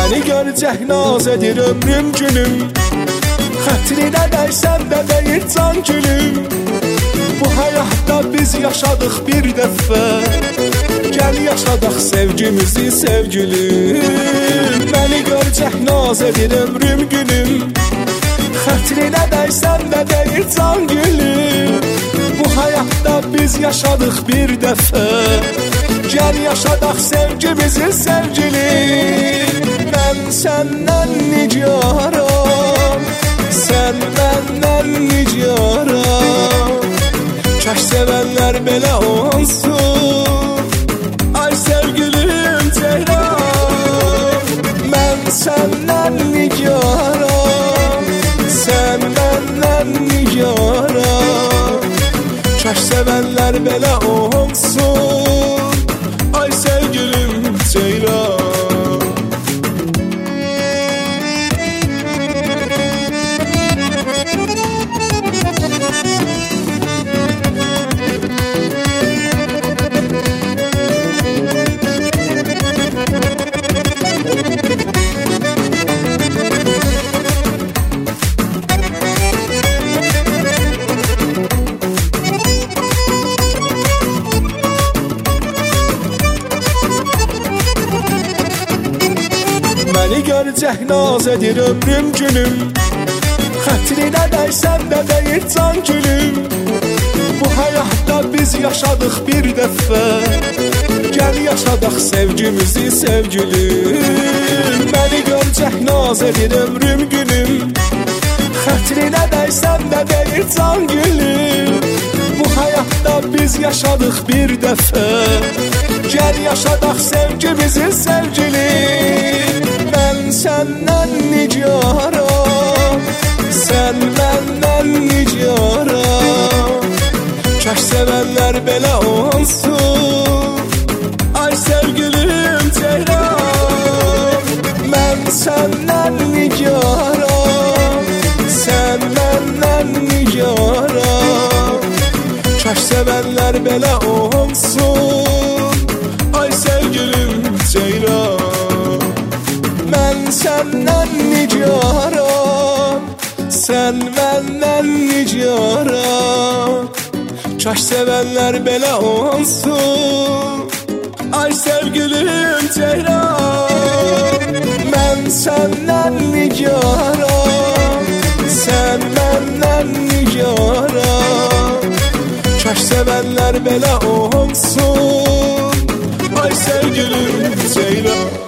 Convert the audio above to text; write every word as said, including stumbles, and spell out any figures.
Məni görcək naz edir ömrüm günüm, xətrinə dəysəm də deyir can gülüm. Bu həyatda biz yaşadıq bir dəfə, gəl yaşadaq sevgimizi sevgilim. Məni görcək naz edir ömrüm günüm, xətrinə dəysəm də deyir can gülüm. Bu həyatda biz yaşadıq bir dəfə, gəl yaşadaq sevgimizi sevgilim. Mən səndən nigaram, sən məndən nigaram. Kaş sevənlər belə olsun, ay sevgilim Ceyran. Mən səndən nigaram, sən məndən nigaram. Kaş sevənlər belə olsun, ay sevgilim Ceyran. Məni görcək naz edir ömrüm günüm, xətrinə dəysəm də deyir can gülüm. Bu həyatda biz yaşadıq bir dəfə, gəl yaşadaq sevgimizi sevgilim. Məni görcək naz edir ömrüm günüm, xətrinə dəysəm də deyir can gülüm. Bu həyatda biz yaşadıq bir dəfə, gəl yaşadaq sevgimizi sevgilim. Mən səndən nigaram, sən məndən nigaram. Kaş sevənlər belə olsun, ay sevgilim Ceyran. Mən səndən nigaram, sən məndən nigaram. Kaş sevənlər belə olsun, ay sevgilim Ceyran. Mən səndən nigaram, sən məndən nigaram. Kaş sevənlər belə olsun, ay sevgilim Ceyran. Mən səndən nigaram, sən məndən nigaram. Kaş sevənlər belə olsun, ay sevgilim Ceyran.